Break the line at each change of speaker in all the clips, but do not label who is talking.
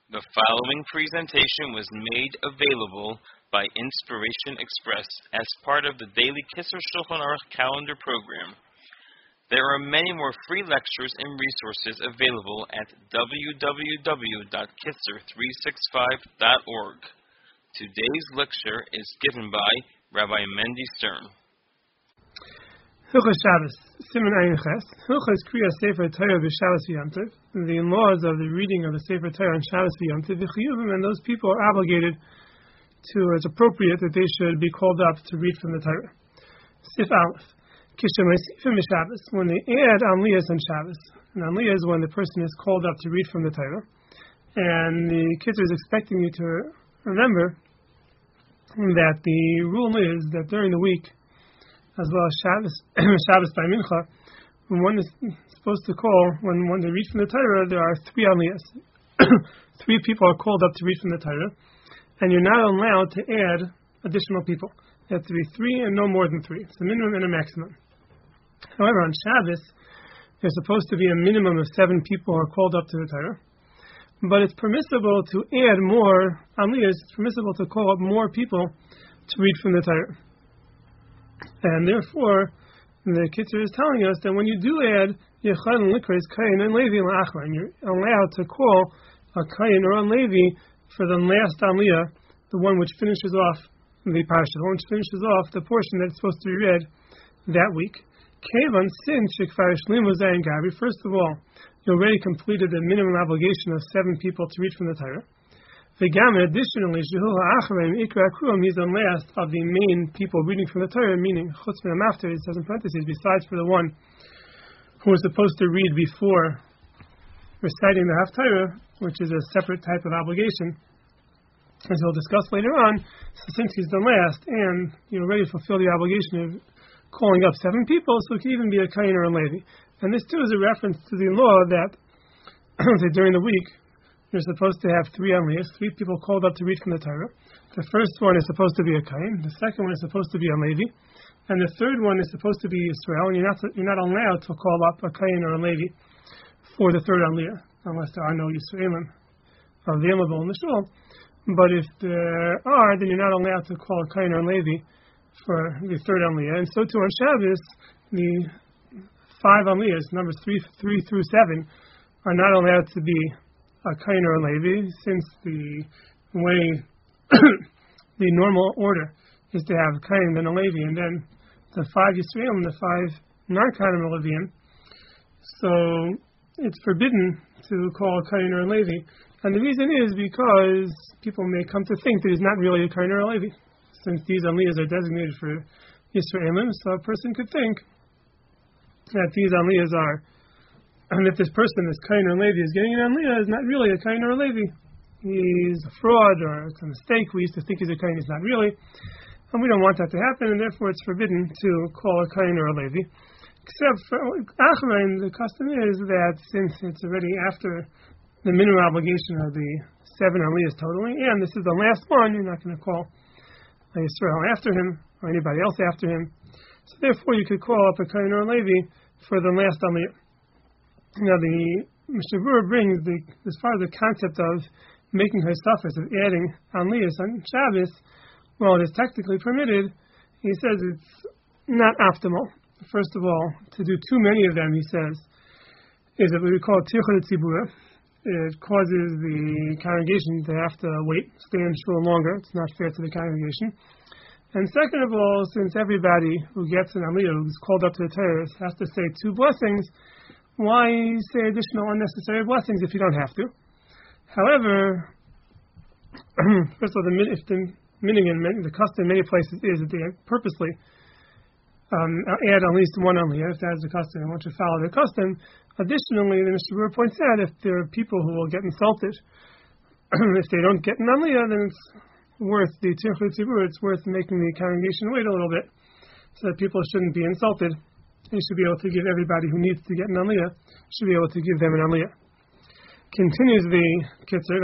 The following presentation was made available by Inspiration Express as part of the daily Kisser Shulchan Aruch calendar program. There are many more free lectures and resources available at www.kisser365.org. Today's lecture is given by Rabbi Mendy Stern.
Hilchos Shabbos, Siman Ayin Ches, Hilchos Kriya Sefer Torah b'Shabbos v'Yom Tov, the laws of the reading of the Sefer Torah on Shabbos v'Yom Tov, v'chiyuvim, and those people are obligated to, it's appropriate that they should be called up to read from the Torah. Sif Aleph, Kishem Esifim b'Shabbos, when they add Aliyahs on Shabbos, and Aliyah is when the person is called up to read from the Torah, and the Kitzur is expecting you to remember that the rule is that during the week, as well as Shabbos by Mincha, when one is supposed to call, when they read from the Torah, there are three aliyahs. Three people are called up to read from the Torah, and you're not allowed to add additional people. It has to be three and no more than three. It's a minimum and a maximum. However, on Shabbos, there's supposed to be a minimum of 7 people who are called up to the Torah, but it's permissible to add more aliyahs. It's permissible to call up more people to read from the Torah. And therefore, the Kitzur is telling us that when you do add Yechad and Likres, Kayin and Levi L'achra, and you're allowed to call a Kayin or a Levi for the last Aliyah, the one which finishes off the Parsha, the one which finishes off the portion that's supposed to be read that week. Kevan Sin Shekvar Shlimu Zayin Gabi, first of all, you already completed the minimum obligation of 7 people to read from the Torah. V'gam, additionally, Shehu ha'achreim ikra kruam, he's the last of the main people reading from the Torah, meaning chutz min ha'mafter, it says in parentheses, besides for the one who was supposed to read before reciting the Haftarah, which is a separate type of obligation, as we'll discuss later on. So since he's the last, and you already fulfill the obligation of calling up 7 people, so it can even be a Kayin or a Levi. And this too is a reference to the law that during the week, you're supposed to have 3 aliyahs, 3 people called up to read from the Torah. The first one is supposed to be a Kayin, the second one is supposed to be a Levi, and the third one is supposed to be Israel, and you're not allowed to call up a Kayin or a Levi for the third aliyah, unless there are no Yisraelim available in the shul. But if there are, then you're not allowed to call a Kayin or a Levi for the third aliyah. And so too on Shabbos, the 5 aliyahs, numbers 3 through 7, are not allowed to be a Kayin or a Levi, since the way the normal order is to have Kayin then a Levi, and then the 5 Yisraelim and the 5 non-Kayin or Leviim. So it's forbidden to call a Kayin or a Levi, and the reason is because people may come to think that he's not really a Kayin or a Levi, since these aliyahs are designated for Yisraelim. So a person could think that these aliyahs are, and if this person, this Kayin or Levi, is getting an aliyah, is not really a Kayin or a Levi. He's a fraud, or it's a mistake. We used to think he's a Kayin, he's not really. And we don't want that to happen, and therefore it's forbidden to call a Kayin or a Levi. Except for Achrein, the custom is that since it's already after the minimum obligation of the 7 aliyahs totally, and this is the last one, you're not going to call a Yisrael after him, or anybody else after him. So therefore you could call up a Kayin or a Levi for the last aliyah. Now the Mishnah Berurah brings as far as the concept of making Hosafos, of adding aliyahs on Shabbos, well, it is technically permitted. He says it's not optimal. First of all, to do too many of them, he says, is what we call tirchut tzibura. It causes the congregation to have to wait, stay in shul longer. It's not fair to the congregation. And second of all, since everybody who gets an aliyah, who's called up to the Torah, has to say 2 blessings, why say additional unnecessary blessings if you don't have to? However, first of all, the custom in many places is that they purposely add at least 1 aliyah, if that is the custom, and want to follow the custom. Additionally, the Mishnah Berurah points out, if there are people who will get insulted, if they don't get an aliyah, then it's worth the tirchut tzibur, it's worth making the congregation wait a little bit, so that people shouldn't be insulted. They should be able to give everybody who needs to get an aliyah, should be able to give them an aliyah. Continues the Kitzur,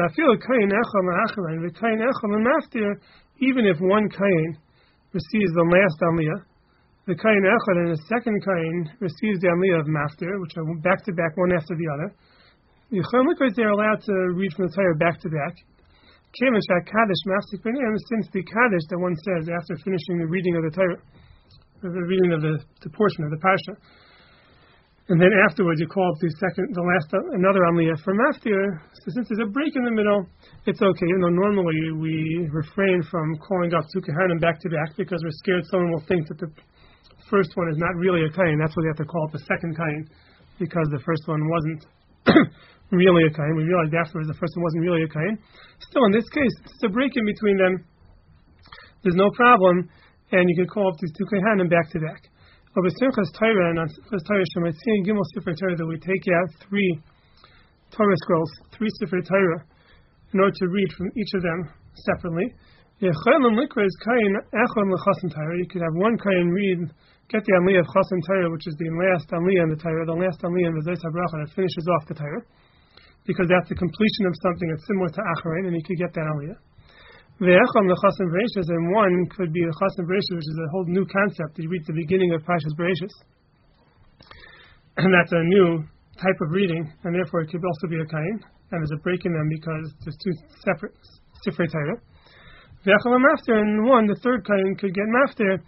even if one Kayin receives the last aliyah, the Kayin Echad and the second Kayin receives the aliyah of Maftir, which are back to back, one after the other. The Chol they are allowed to read from the Torah back to back. Since the Kaddish that one says after finishing the reading of the Torah, the reading of the portion of the Parsha, and then afterwards you call up another Aliyah from Maftir. So since there's a break in the middle, it's okay. You know, normally we refrain from calling up two Kehanim back to back because we're scared someone will think that the first one is not really a Kain. That's why we have to call up the second Kain, because the first one wasn't really a Kain. We realized afterwards the first one wasn't really a Kain. Still, in this case, it's a break in between them. There's no problem, and you can call up these two Kehanim back to back. But with Simchas Torah and on Simchas Torah Shematzion Gimel Sefer Torah, that we take out 3 Torah scrolls, 3 Sefer Torah, in order to read from each of them separately. You could have one Kain read, get the Aliyah of Chasan Torah, which is the last Aliyah in the Torah, the last Aliyah in the Zayis HaBracha that finishes off the Torah, because that's the completion of something that's similar to Acharon, and you could get that Aliyah. And one could be the Chasan Bereshis, which is a whole new concept. You read the beginning of Parshas Bereshis, and that's a new type of reading, and therefore it could also be a Kain, and there's a break in them because there's 2 separate Sifrei Torah. And one, the third Kain, could get Maftir,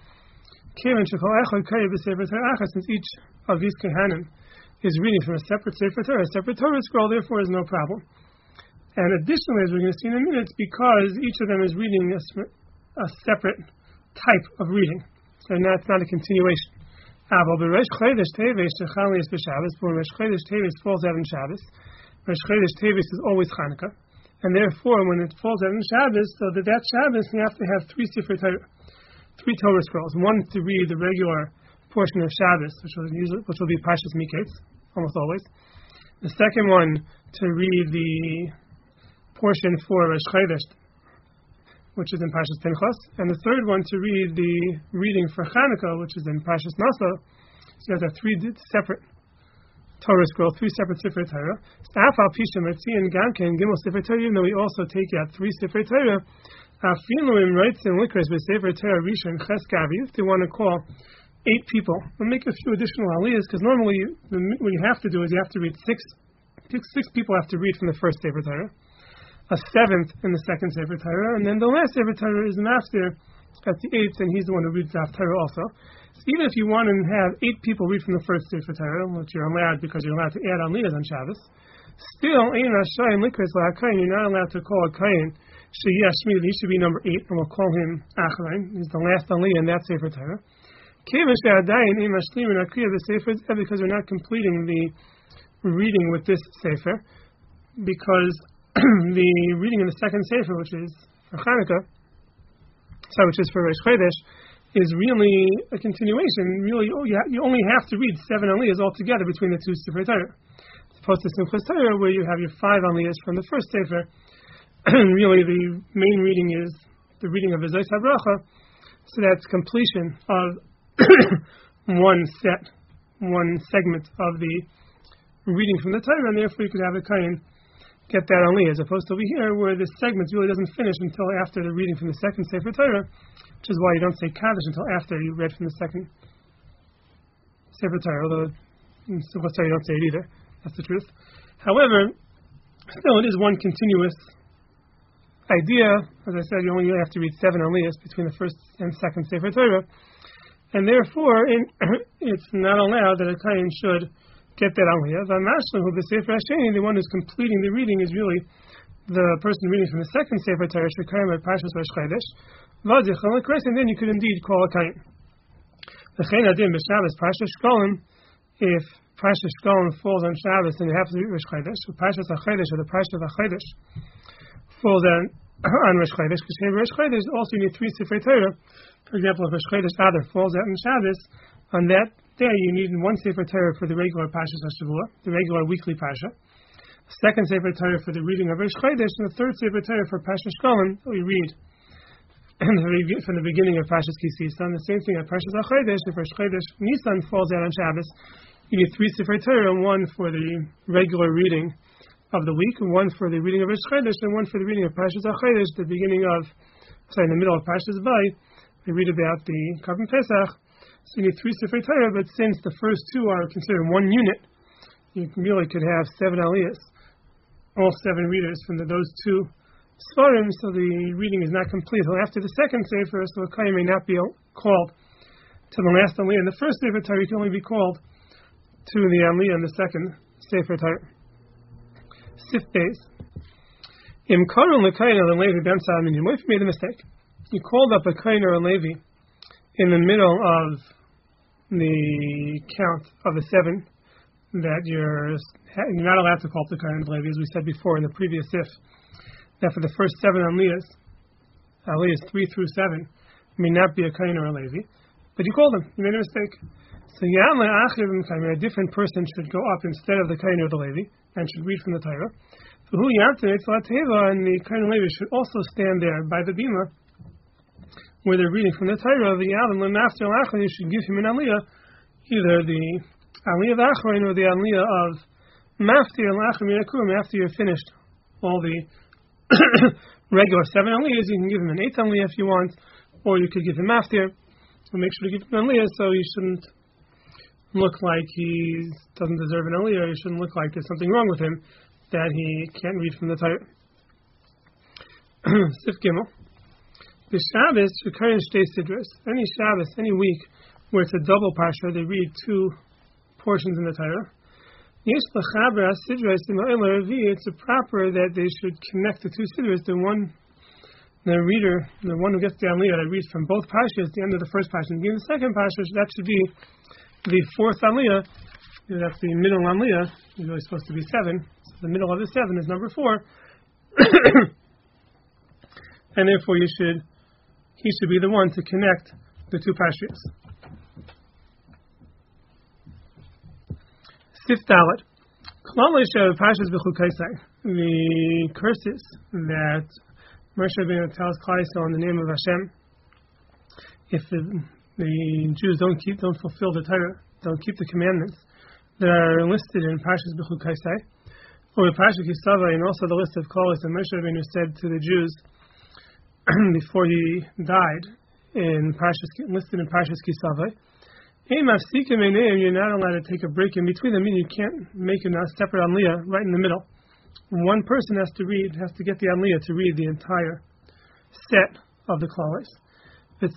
since each of these Kehanim is reading from a separate Sefer Torah, a separate Torah scroll, therefore is no problem. And additionally, as we're going to see in a minute, it's because each of them is reading a separate type of reading, and that's not a continuation. When Rosh Chodesh Teves falls out on Shabbos, Rosh Chodesh Teves is always Chanukah, and therefore, when it falls out on Shabbos, so that Shabbos you have to have 3 Sefer Torah, 3 Torah scrolls. One to read the regular portion of Shabbos, which will be Parshas Miketz, almost always. The second one to read the portion for Rosh Chodesh, which is in Parshas Pinchas, and the third one to read the reading for Chanukah, which is in Parshas Nasa. So you have to have 3 separate Torah scrolls, 3 separate Sefer Torah. Even though we also take out 3 Sefer Torah, if they want to call 8 people, we'll make a few additional aliyahs, because normally what you have to do is you have to read 6 people have to read from the first Sefer Torah, a 7th in the second Sefer Torah, and then the last Sefer Torah is Maftir at the 8th, and he's the one who reads the Torah also. So even if you want to have 8 people read from the first Sefer Torah, which you're allowed because you're allowed to add aliyahs on Shabbos, still, you're not allowed to call a Kain, he should be number 8, and we'll call him Acharon. He's the last aliyah in that Sefer Torah. Because we're not completing the reading with this Sefer, because the reading in the second Sefer, which is for Chanukah, which is for Rosh Chodesh, is really a continuation. Really, you only have to read 7 aliyahs altogether between the 2 Sefer Torah, as opposed to Simchas Torah, where you have your 5 aliyahs from the first Sefer. Really, the main reading is the reading of the Zayis HaBracha, so that's completion of one segment of the reading from the Torah, and therefore you could have a Kain get that only, as opposed to over here, where the segment really doesn't finish until after the reading from the second Sefer Torah, which is why you don't say Kaddish until after you read from the second Sefer Torah, although in Simchas Torah you don't say it either. That's the truth. However, still it is one continuous idea. As I said, you only have to read 7 aliyahs between the first and second Sefer Torah, and therefore it's not allowed that a Kain should get that aliyah. The one who's completing the reading is really the person reading from the second Sefer Torah, Shekayim by Parshas Rosh Chodesh. And then you could indeed call a Kain. If Parshas Shkolim falls on Shabbos and you have to read Rosh Chodesh, or Parshas HaChodesh or the Parshas HaChodesh falls on Rosh Chodesh, because here Rosh Chodesh also you need 3 Sefer Torah. For example, if Rosh Chodesh Adar falls out on Shabbos, on that day you need 1 Sefer Torah for the regular Parshas HaShavua, the regular weekly Parsha, the second Sefer Torah for the reading of Rosh Chodesh, and the third Sefer Torah for Parshas Shkolim that we read from the beginning of Parshas Ki Sisa. And the same thing at Parshas HaChodesh, if Rosh Chodesh Nisan falls out on Shabbos, you need 3 Sefer Torah, 1 for the regular reading of the week, 1 for the reading of Rosh Chodesh, and 1 for the reading of Parshas HaChodesh, in the middle of Parshas Bay. We read about the Karban Pesach, so you need 3 Sefer Torah, but since the first 2 are considered 1 unit, you really could have 7 aliyahs all 7 readers from those 2 Svarim, so the reading is not complete until after the second Sefer, so a Kohen may not be called to the last Aliyah. In the first Sefer Torah, you can only be called to the Aliyah in the second Sefer Torah. Sif Beis. Im Karon LeKohen or Levi Ben Salmin, you made a mistake. You called up a Kohen or a Levi in the middle of the count of the 7 that you're not allowed to call up the Kohen or Levi, as we said before in the previous Sif. That for the first 7 Aliyahs 3 through 7, may not be a Kohen or a Levi, but you called him. You made a mistake. So a different person should go up instead of the Kohen or the Levi and should read from the Torah. And the Kohen and Levi should also stand there by the bima where they're reading from the Torah. You should give him an Aliyah, either the Aliyah of Achron or the Aliyah of Maftir after you're finished all the regular 7 Aliyahs. You can give him an 8th Aliyah if you want, or you could give him Maftir. So make sure to give him an Aliyah so he shouldn't look like he doesn't deserve an Aliyah. He shouldn't look like there's something wrong with him, that he can't read from the Torah. Sif Gimel. The Shabbos, Shekarin Shtei Sidros. Any Shabbos, any week, where it's a double Parsha, they read 2 portions in the Torah. It's proper that they should connect the 2 Sidros. The reader, the one who gets the Aliyah that reads from both Parshas, the end of the first Parsha and the beginning of the second Parsha, that should be the 4th Aliyah. That's the middle Aliyah. It's really supposed to be 7. So the middle of the 7 is number 4. And therefore he should be the one to connect the 2 Parshas. Sif Dalet. The curses that Moshe Rabbeinu tells Klal Yisrael in the name of Hashem, if the Jews don't fulfill the Torah, don't keep the commandments that are listed in Parshas B'chukaisai, or in Parshas Kisavai, and also the list of calls that Moshe Rabbeinu said to the Jews before he died, listed in Parshas Kisavai. You're not allowed to take a break in between them, meaning you can't make a separate Aliyah right in the middle. One person has to get the Aliyah to read the entire set of the Klal. It's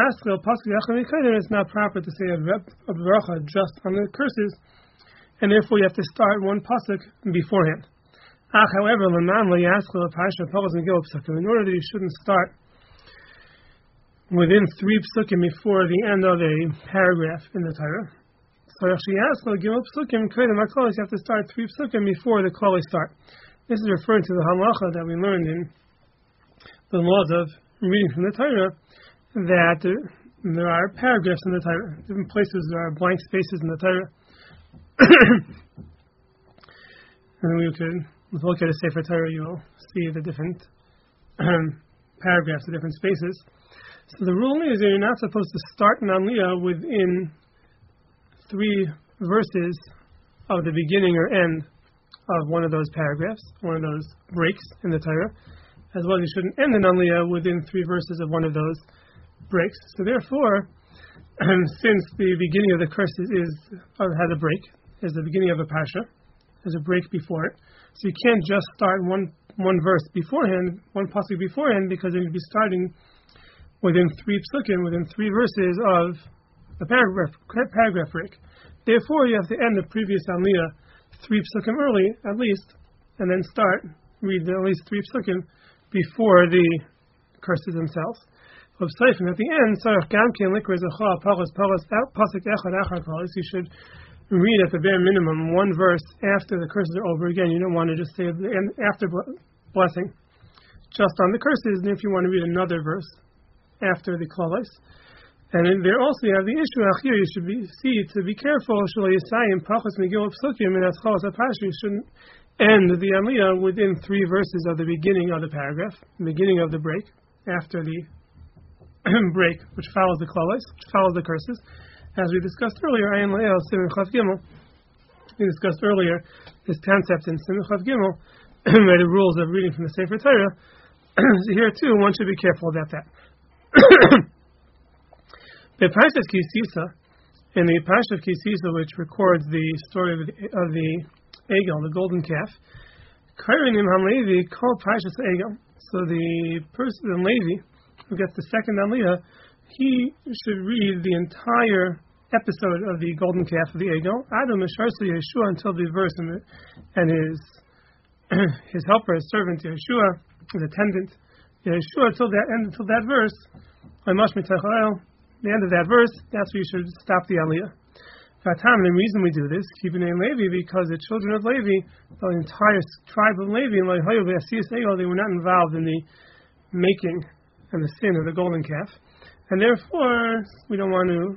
not proper to say a bracha just on the curses, and therefore you have to start one pasuk beforehand. However, in order that you shouldn't start within 3 psukim before the end of a paragraph in the Torah, so you have to start 3 psukim before the Klal start. This is referring to the halacha that we learned in the laws of reading from the Torah, that there are paragraphs in the Torah. Different places there are blank spaces in the Torah. And we could look at a Sefer Torah, you will see the different paragraphs, the different spaces. So the rule is that you're not supposed to start an Aliyah within 3 verses of the beginning or end of one of those paragraphs, one of those breaks in the Torah, as well as you shouldn't end an Aliyah within 3 verses of one of those breaks. So therefore, since the beginning of the curse has a break, is the beginning of a Parsha, there's a break before it, so you can't just start one verse beforehand, one pasuk beforehand, because you'd be starting within 3 psukim, within 3 verses of the paragraph break. Therefore, you have to end the previous Aliyah 3 psukim early, at least, and then read at least 3 psukim before the curses themselves. At the end, you should read at the bare minimum 1 verse after the curses are over. Again, you don't want to just say after blessing, just on the curses, and if you want to read another verse after the klalos. And then there also you have the issue here. You should be careful. You shouldn't end the Aliyah within 3 verses of the beginning of the paragraph, the beginning of the break, after the break, which follows the klalos, which follows the curses. As we discussed earlier, we discussed earlier this concept in Simon Chav Gimel, the rules of reading from the Sefer Torah. So here too, one should be careful about that. The Parshas Kisisa, in the Parshas Kisisa, which records the story of the Egel, the golden calf, Kairenim HaLevi called Parshas Egel. So the person, the Levi, who gets the second Aliyah, he should read the entire episode of the golden calf of the Egel, Adam Misharsa Yeshua, until the verse, and his helper, his servant Yeshua, his attendant Yeshua, until that verse, the end of that verse, that's where you should stop the Aliyah. The reason we do this, keeping in Levi, because the children of Levi, the entire tribe of Levi, they were not involved in the making and the sin of the golden calf, and therefore we don't want to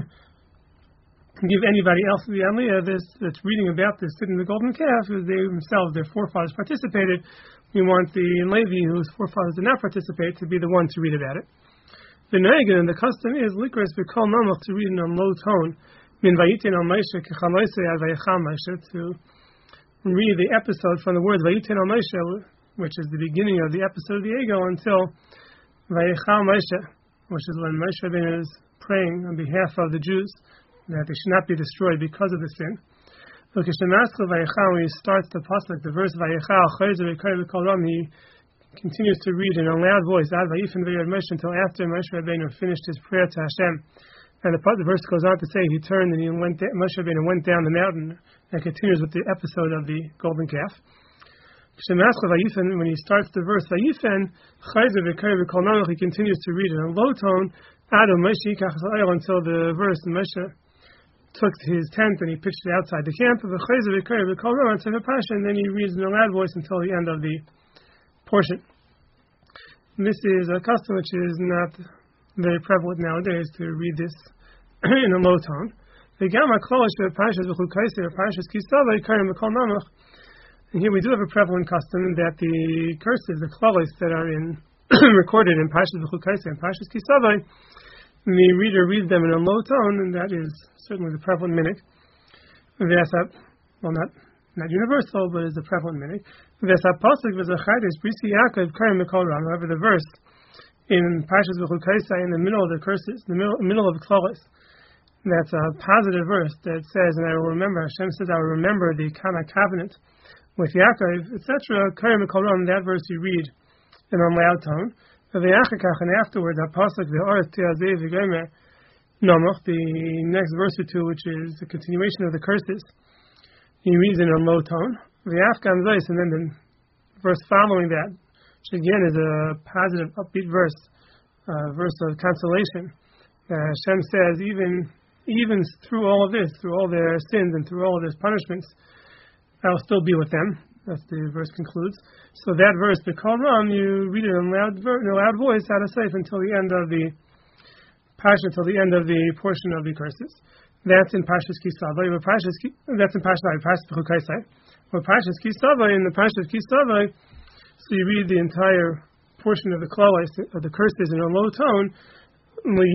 give anybody else the Aliyah that's reading about this sin in the golden calf, because they themselves, their forefathers participated. We want the Levi, whose forefathers did not participate, to be the one to read about it. The Negan, and the custom is likras b'kol namach, to read in a low tone. Min vayitin al Moshe kechaloisei ad vayechal Moshe, to read the episode from the word vayitin al Moshe, which is the beginning of the episode of the Egel, until vayechal Moshe, which is when Moshe Rabbeinu is praying on behalf of the Jews that they should not be destroyed because of the sin. When he starts the pasuk, the verse vayechal, he continues to read in a loud voice ad vayifin v'yad Moshe, until after Moshe Rabbeinu finished his prayer to Hashem. And the verse goes on to say he turned and Moshe Rabbeinu went down the mountain, and continues with the episode of the golden calf. When he starts the verse Vayifin, he continues to read in a low tone until the verse Moshe took his tent and he pitched it outside the camp. And then he reads in a loud voice until the end of the portion. And this is a custom which is not very prevalent nowadays, to read this in a low tone. And here we do have a prevalent custom that the curses, the klalos that are recorded in Parshas B'chukaisei and Parshas Kisavai, the reader reads them in a low tone, and that is certainly the prevalent minhag. Well, not universal, but is the prevalent minhag. However, the verse in Parshas B'chukaisei, in the middle of the curses, the middle of the klalos, that's a positive verse that says, and I will remember, Hashem says, I will remember the Kana covenant with Yaakov, etc. That verse you read in a loud tone. And afterwards, the next verse or two, which is the continuation of the curses, he reads in a low tone. And then the verse following that, which again is a positive, upbeat verse, a verse of consolation. Hashem says, even through all of this, through all their sins and through all of their punishments, I will still be with them. That's the verse concludes. So that verse, the Kol Ram, you read it in a loud voice out of safe until the end of the Parsha, until the end of the portion of the curses. That's in Parshas Kisavai. That's in Parshas B'chukaisei. Or Parshas Kisavai, in the Parshas Kisavai, so you read the entire portion of the klalos, of the curses, in a low tone. In the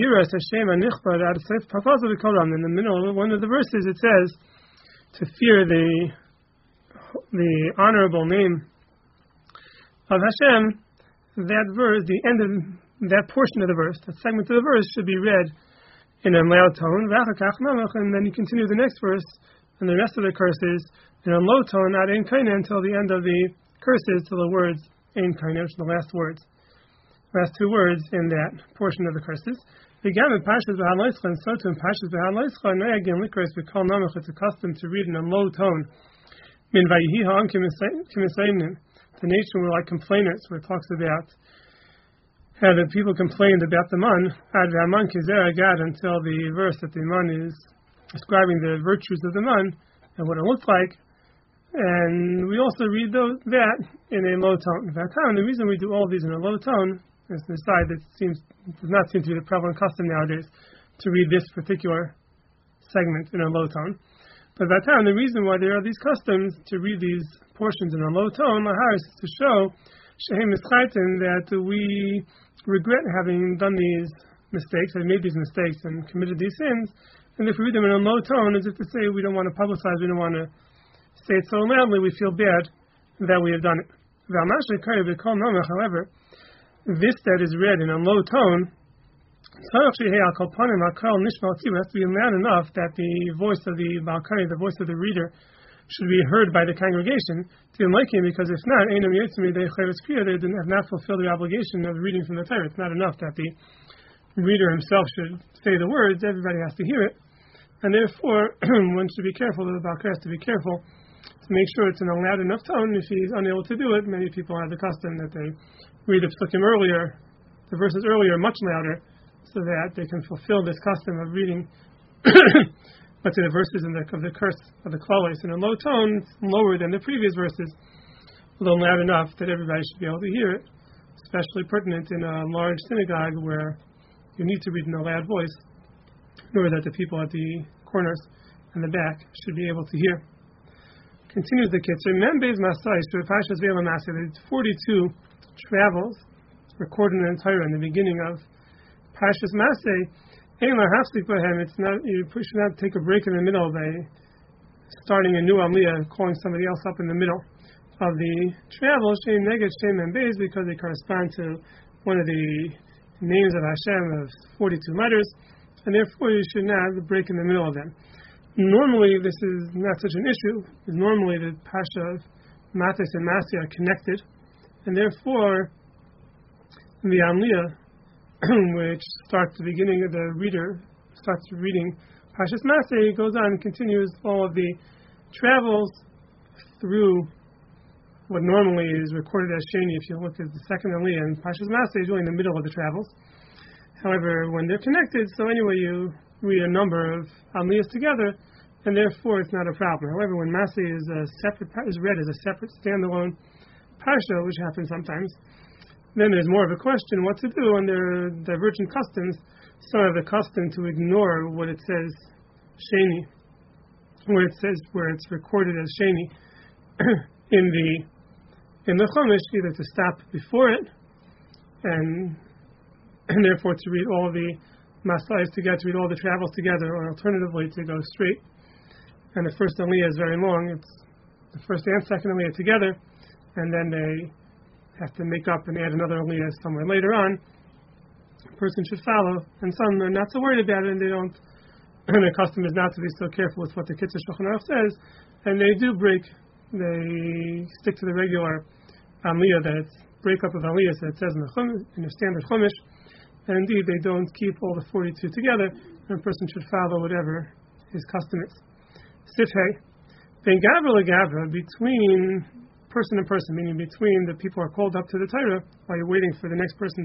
middle of one of the verses, it says, to fear the honorable name of Hashem. That verse, the end of that portion of the verse, that segment of the verse, should be read in a loud tone, and then you continue the next verse and the rest of the curses in a low tone, not ein kaina, until the end of the curses, till the words ein kaina, the last two words in that portion of the curses. Again, in Parshas B'Haloischa, and so too in Parshas B'Haloischa, again, likras b'kol namach, it's accustomed to read in a low tone. Min vayihi ha'am kimisayimnim, the nation were like complainers, where it talks about how the people complained about the man, ad v'aman kizera gad, until the verse that the man is describing the virtues of the man and what it looked like. And we also read that in a low tone. The reason we do all these in a low tone is the side that does not seem to be the prevalent custom nowadays, to read this particular segment in a low tone. But the reason why there are these customs to read these portions in a low tone, is to show that we regret having done these mistakes, have made these mistakes and committed these sins. And if we read them in a low tone, as if to say we don't want to publicize, we don't want to say it so loudly, we feel bad that we have done it. However, this that is read in a low tone, it has to be loud enough that the voice of the Balkari, the voice of the reader, should be heard by the congregation. Because if not, they have not fulfilled their obligation of reading from the Torah. It's not enough that the reader himself should say the words, everybody has to hear it. And therefore, one should be careful, the Baal Kol has to be careful to make sure it's in a loud enough tone. If he's unable to do it, many people have the custom that they read the psukim earlier, the verses earlier, much louder, so that they can fulfill this custom of reading but to the verses of the curse of the klalos in a low tone, lower than the previous verses, although loud enough that everybody should be able to hear it, especially pertinent in a large synagogue where you need to read in a loud voice, in order that the people at the corners and the back should be able to hear. Continues the Kitzur, Membez Masai, Parshas Ve'el Masai, there's 42 travels recorded in the Torah in the beginning of Parshas Masai. It's not, you should not take a break in the middle by starting a new Aliyah, calling somebody else up in the middle of the travel, Shem Neged, Shem and Beis, because they correspond to one of the names of Hashem of 42 letters, and therefore you should not have a break in the middle of them. Normally, this is not such an issue, because normally the Pasha of Matis and Masi are connected, and therefore the Aliyah, which starts the beginning of the reader, starts reading Parshas Masei, goes on and continues all of the travels through what normally is recorded as Sheni. If you look at the second Aliyah, and Parshas Masei is really in the middle of the travels. However, when they're connected, so anyway, you read a number of Aliyahs together, and therefore it's not a problem. However, when Masei is read as a separate standalone Parsha, which happens sometimes, then there's more of a question what to do under divergent customs. Some have the custom to ignore what it says Sheni, where it's recorded as Sheni in the Chumash, either to stop before it and therefore to read all the Masais together, to read all the travels together, or alternatively to go straight. And the first Aliyah is very long. It's the first and second Aliyah together, and then they have to make up and add another Aliyah somewhere later on. A person should follow, and some are not so worried about it, and they don't. And their custom is not to be so careful with what the Kitzur Shulchan Aruch says, and they do break. They stick to the regular Aliyah, that it's breakup of Aliyahs that it says in the standard Chumash, and indeed they don't keep all the 42 together, and a person should follow whatever his custom is. Sifhei, ben Gavra leGavra, between person and person, meaning between the people who are called up to the Torah, while you're waiting for the next person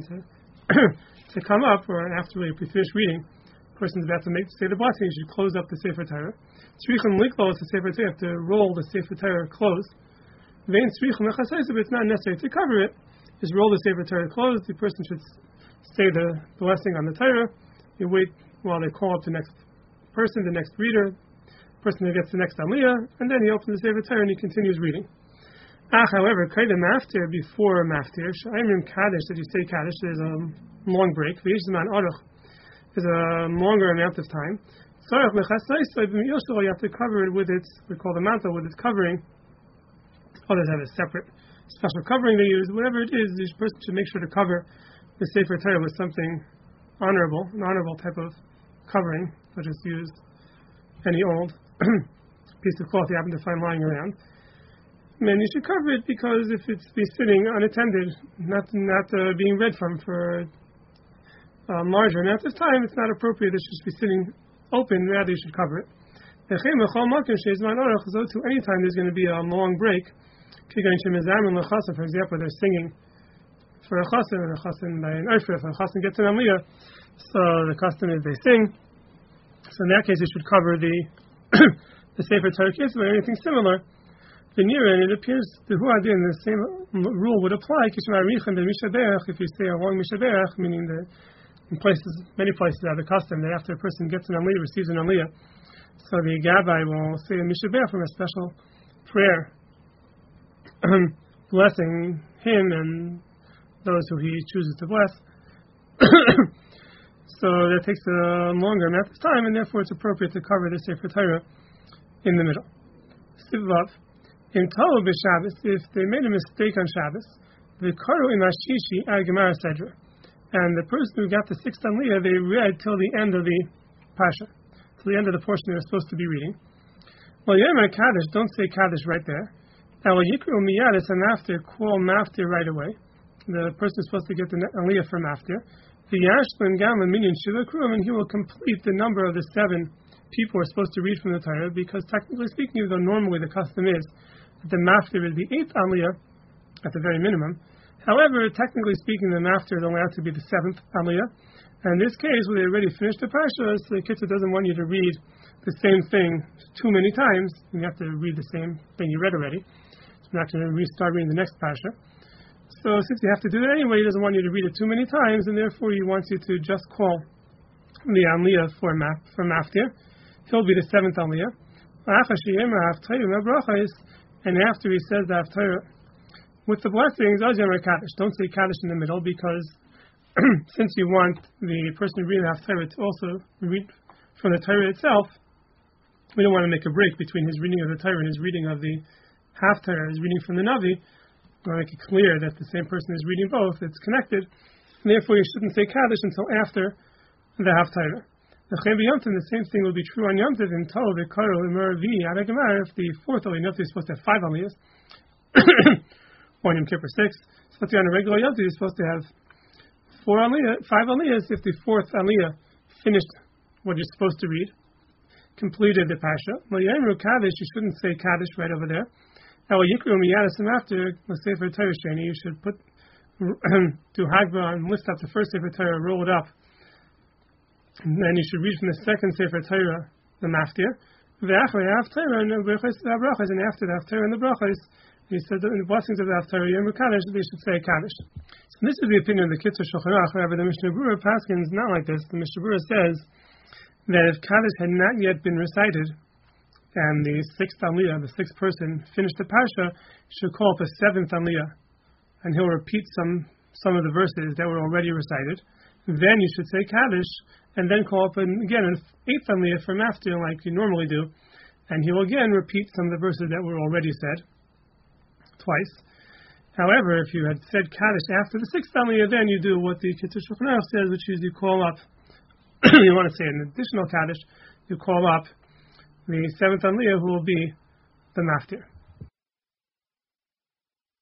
to come up, or after you finish reading, the person's about to say the blessing, you should close up the Sefer Torah. Tzrichim liklos the Sefer Torah, you have to roll the Sefer Torah closed. Vein tzrichim lechasais, but it's not necessary to cover it. Just roll the Sefer Torah closed. The person should say the blessing on the Torah. You wait while they call up the next person, the next reader, the person who gets the next Aliyah, and then he opens the Sefer Torah and he continues reading. However, kaidem maftir, before maftir, sh'ayimrim kaddish, that you say kaddish, there's a long break. V'yishman aruch, there's a longer amount of time. Tzarech lechasais, you have to cover it with its, we call the mantle, with its covering. Others have a separate special covering they use. Whatever it is, each person should make sure to cover the Sefer Torah with something honorable, an honorable type of covering, such as use any old piece of cloth you happen to find lying around. And you should cover it, because if it's be sitting unattended, not being read from for a larger amount of time, it's not appropriate. It should be sitting open. Rather, you should cover it. So to any time there's going to be a long break, for example, they're singing for a chassan, and a chassan by an oifrif, and a chassan gets an aliyah, so the custom is they sing. So in that case, you should cover the Sefer Torah case, or anything similar. And it appears the the same rule would apply. If you say a long mishaberach, meaning that in many places have the custom that after a person gets an aliyah, receives an aliyah, so the Gabbai will say a mishaberach from a special prayer, blessing him and those who he chooses to bless. So that takes a longer amount of time, and therefore it's appropriate to cover the Sefer Torah in the middle. Sivav. In Tolu b'Shabbos, if they made a mistake on Shabbos, the Karu in Ashishi ad Gemara Sedra, and the person who got the sixth Aliyah, they read till the end of the Pasha, till the end of the portion they were supposed to be reading. Well, Yomer Kaddish, don't say Kaddish right there. Now, Yikru Miyadis and after, call Maftir right away. The person is supposed to get the Aliyah from Maftir. The Yashlan Gamla Minyan Shiva Krum, and he will complete the number of the 7 people who are supposed to read from the Torah, because technically speaking, though normally the custom is that the Maftir is the 8th Aliyah, at the very minimum. However, technically speaking, the Maftir is allowed to be the 7th Aliyah. And in this case, where they already finished the Parsha, so the Kitzur doesn't want you to read the same thing too many times. You have to read the same thing you read already. So I'm not going to restart reading the next Parsha. So since you have to do it anyway, he doesn't want you to read it too many times, and therefore he wants you to just call the Aliyah for Maftir. He'll be the 7th Aliyah. And after he says the Haftarah with the blessings, don't say Kaddish in the middle, because since you want the person reading the Haftarah to also read from the Torah itself, we don't want to make a break between his reading of the Torah and his reading of the Haftarah, his reading from the Navi. We want to make it clear that the same person is reading both, it's connected, and therefore you shouldn't say Kaddish until after the Haftarah. The same thing will be true on Yom Tov in Tov, Vikaro, Imaravi, Adagamar, if the 4th Aliyah, Yom Tov is supposed to have 5 Aliyahs, or Yom Kippur 6, so on a regular Yom Tov you're supposed to have 5 Aliyahs if the 4th Aliyah finished what you're supposed to read, completed the Pasha. Kaddish, you shouldn't say Kaddish right over there. After the Sefer Torah Sheni, you should put do Hagba and list up the first Sefer Torah, roll it up, and then you should read from the second Sefer Torah, the Maftir. And after the Haftarah and the Brachos, he said that in the blessings of the Haftarah, Yom Kaddish, they should say Kaddish. So this is the opinion of the Kitzur Shulchan Aruch. However, the Mishnah Berurah Paskins is not like this. The Mishnah Berurah says that if Kaddish had not yet been recited, and the 6th Aliyah, the 6th person, finished the Parsha, he should call up a 7th Aliyah, and he'll repeat some of the verses that were already recited. Then you should say Kaddish, and then call up again an 8th Aliyah for Maftir, like you normally do, and he will again repeat some of the verses that were already said twice. However, if you had said Kaddish after the 6th Aliyah, then you do what the Kitzur Shulchan Aruch says, which is you call up, you want to say an additional Kaddish, you call up the 7th Aliyah, who will be the Maftir.